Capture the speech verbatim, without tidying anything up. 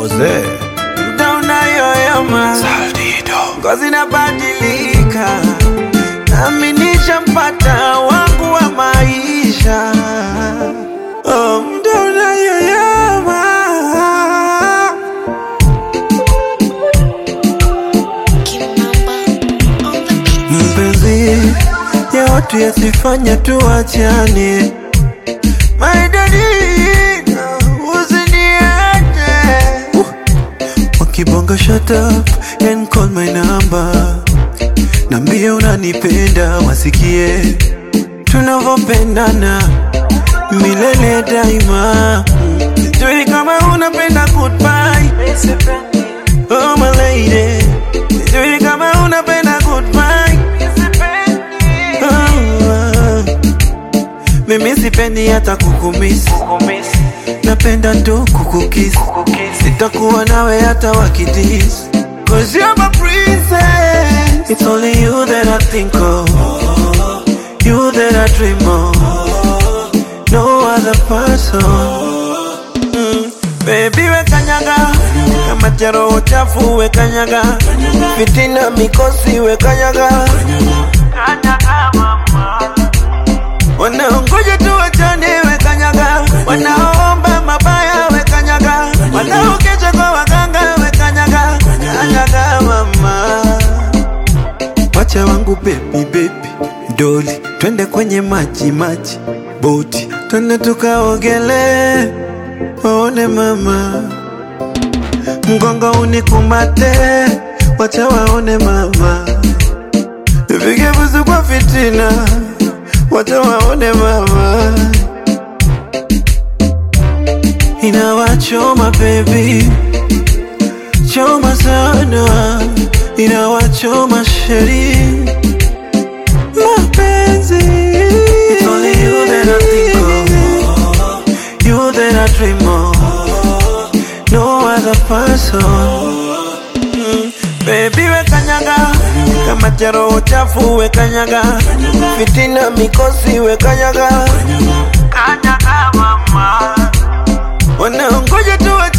Oze Mtauna yoyoma Saldido ngozi inabadilika, nami nishampata wangu wa maisha. Oh, mtauna yoyoma mpenzi ya watu yasifanya tuachane. My darling, usiniache. uh. Wakibonga shut up and call my number, nambie unanipenda wasikie tunavopendana milele daima. Sijui kama unapenda goodbye, oh my lady. Sijui kama unapenda goodbye, oh. Mimi sipendi hata kukumiss, napenda tu kukukiss. Sitakuwa nawe hata wakidis, cause you're my princess. It's only you that I think of, you that I dream of, no other person. mm. Baby we kanyaga, kama jaro chafu we kanyaga, fitina mikosi we kanyaga, kanyaga mama. Wanaongoja tu wachane we kanyaga, wanaomba mabaya we kanyaga, wanaokeja kwa waganga we kanyaga, kanyaga mama. Wacha wangu baby baby doli, twende kwenye maji maji boti, twende tukaogele waone mama. Mgongo unikumate, wacha waone mama. Nipige busu kwa fitina, wacha waone mama. Inawachoma baby, choma sana. Inawachoma sheri mapenzi. It's only you that I think of, you that I dream of, no other person. mm. Baby we kanyaga, kama jaro chafu we kanyaga, fitina mikosi we kanyaga, kanyaga mama. Wanaongoja tu